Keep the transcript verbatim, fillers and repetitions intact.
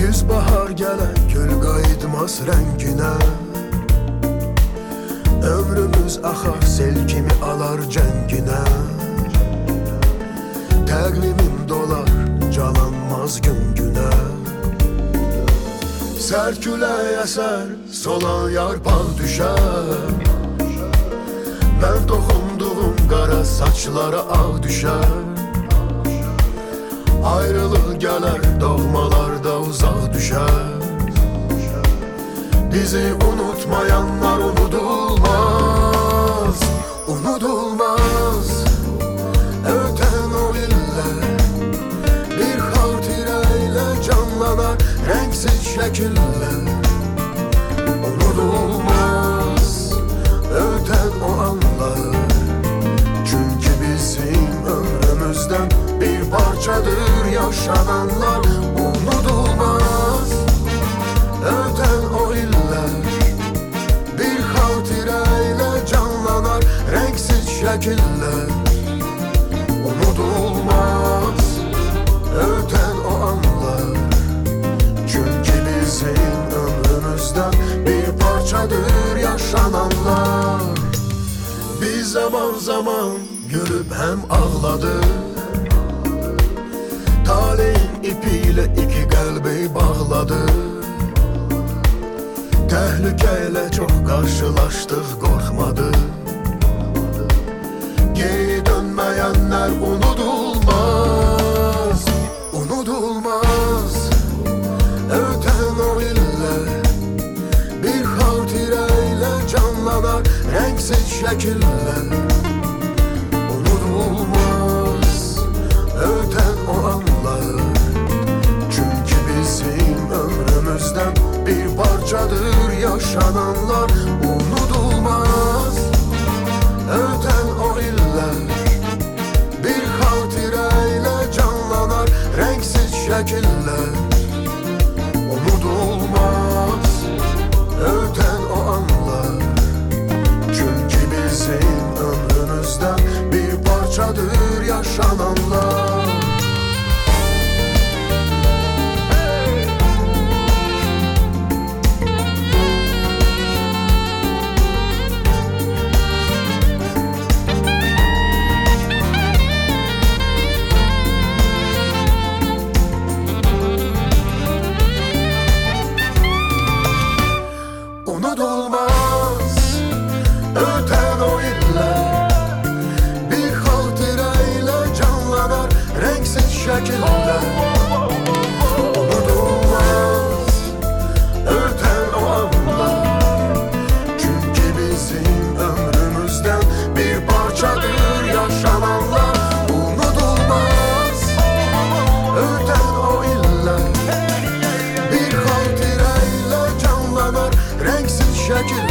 Güz bahar gelen gül qayıtmaz rənginə. Ömrümüz axar sel kimi alar cənginə. Təqvimim dolar calanmaz gün günə. Sərt külək əsər solan yarpaq düşər. Mən toxunduğum qara saçlara ağ düşər. Ayrılıq gələr doğmalarda uzaq düşər. Bizi unutmayanlar unudulmaz, unudulmaz. Öten o iller bir xatirə ilə canlanar renksiz şəkillər. Unudulmaz öten o anlar, çünkü bizim ömrümüzden bir parçadır yaşananlar. Unudulmaz öten o iller bir xatirəyle canlanar renksiz şəkillər. Unudulmaz öten o anlar, çünkü bizim ömrümüzden bir parçadır yaşananlar. Biz zaman zaman gülüp hem ağladık. Talehin ipiyle iki kalbi bağladı. Tehlikeyle çok karşılaştık, korkmadı. Geri dönmeyenler unudulmaz, unudulmaz. Öten o iller bir xatirəyle canlanar renksiz şəkillər. Unudulmaz öten o anlar, çünkü bizim ömrümüzden bir parçadır yaşananlar. Unudulmaz öten o iller bir xatirəyle canlanar renksiz şəkillər. Unudulmaz öten o anlar, çünkü bizim ömrümüzden bir parçadır yaşananlar. Unudulmaz öten o iller bir xatirəyle canlanar renksiz şəkillər. Unudulmaz öten o anlar, çünkü bizim ömrümüzden bir parçadır yaşananlar. Unudulmaz öten o iller bir xatirəyle canlanar renksiz şəkillər.